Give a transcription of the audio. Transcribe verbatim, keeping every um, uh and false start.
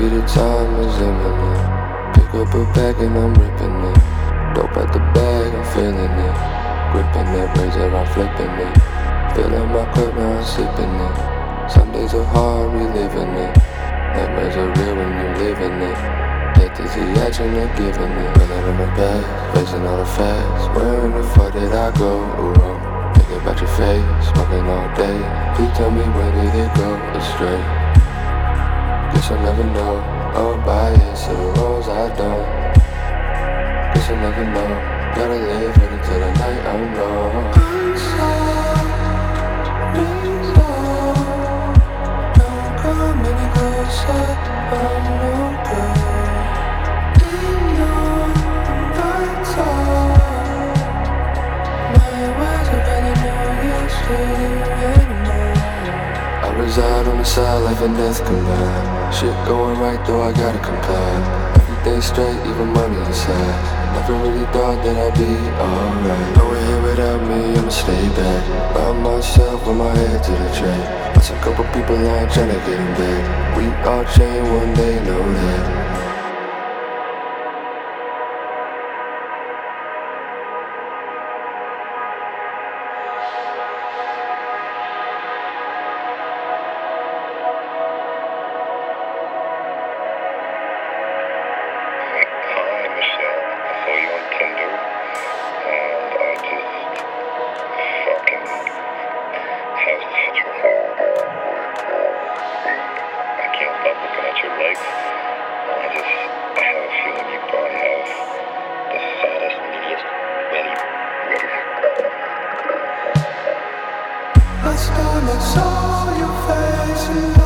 Maybe the time is imminent. Pick up a bag and I'm ripping it. Dope at the bag, I'm feeling it. Gripping it, razor, I'm flipping it. Filling my cup, now I'm sipping it. Some days are hard, reliving it. Nightmares are real when you're living it. Death is the action of giving it. Running in the past, facing all the facts. Where in the fuck did I go? Ooh, think about your face, smoking all day. Please tell me where did it go astray? Guess I'll never know. All bias to the roles I've done. Guess I'll never know. Gotta live with it till the night I'm gone. I'm sorry, sorry. Don't come any closer. I'm no good. In your lights off. My words are really no use to you anymore. I reside on the side, life and death combined. Shit going right though I gotta comply. Every day straight, even money inside. Never really thought that I'd be alright. No one here without me, I'ma stay back. By myself with my head to the track. Lost a couple people lying tryna get in bed. We all change one day, know that. Hi, Michelle. I saw you on Tinder, and I just fucking have such a horrible I can't stop looking at your legs. I just, I have a feeling you probably have the saddest, meatiest, belly, Last time I saw your face.